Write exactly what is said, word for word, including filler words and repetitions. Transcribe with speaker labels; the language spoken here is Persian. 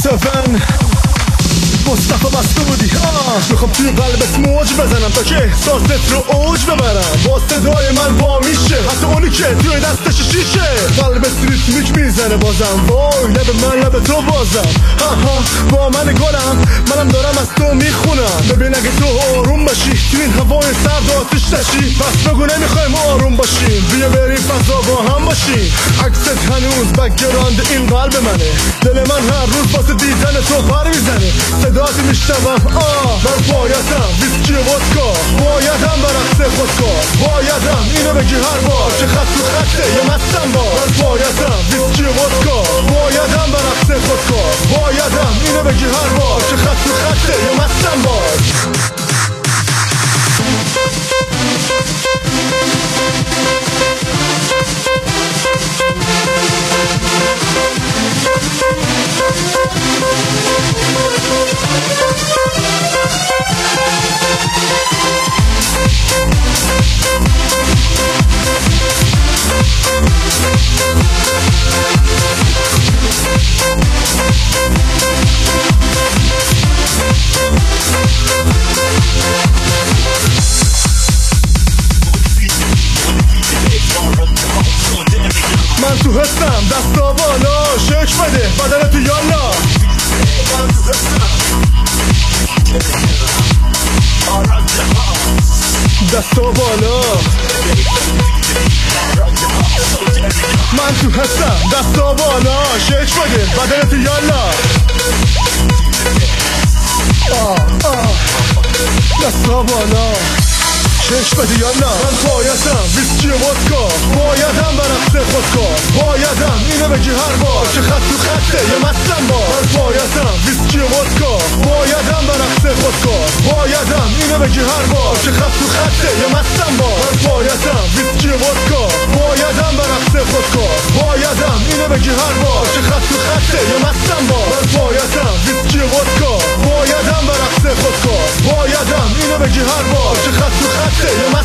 Speaker 1: هفن مصطفی مسعودی آه میخوام توی قلبت موج بزنم تا که احساست رو اوج ببرم با صدای من با میشه حتی اونی که توی دستش شیشه قلبت ریتمیک میزنه بازم وای لب من لب تو بازم ها ها با من گلم منم دارم از تو میخونم ببین اگه تو آروم باشی توی این هوای سرد آتش نشی پس بگو نمیخوایم آروم باشیم بیا بریم فضا با هم باشیم عکست هنوز بک‌گراند این قلب منه دل من هر روز واسه دیدن تو پر میزنه صدات میشنوم آه من بایدم ویسکی و ودکا بایدم برقص خودکا بایدم اینو بگی هر بار که خط تو خطه یا مستم بار من بایدم ویسکی و ودکا بایدم برقص خودکا بایدم اینو بگی هر بار که خط تو خطه یا مستم بار من تو هستم دستا بالا شک بده بدن تو یالا من تو هستم دستا بالا من تو هستم دستا بالا شک بده بدن تو یالا آه آه دستا بالا شش بده یالا من بایدم ویسکی و ودکا بایدم برقص خودکا بایدم اینو بگی هر بار که خط تو خطه یا مستم بار من بایدم ویسکی و ودکا بایدم برقص خودکا بایدم اینو بگی هر بار که خط تو خطه یا مستم بار من بایدم ویسکی و ودکا بایدم برقص خودکا بایدم اینو بگی هر بار که خط تو خطه یا مستم بار من بایدم ویسکی و ودکا بایدم برقص خودکا بایدم اینو بگی هر بار که خط تو خطه یا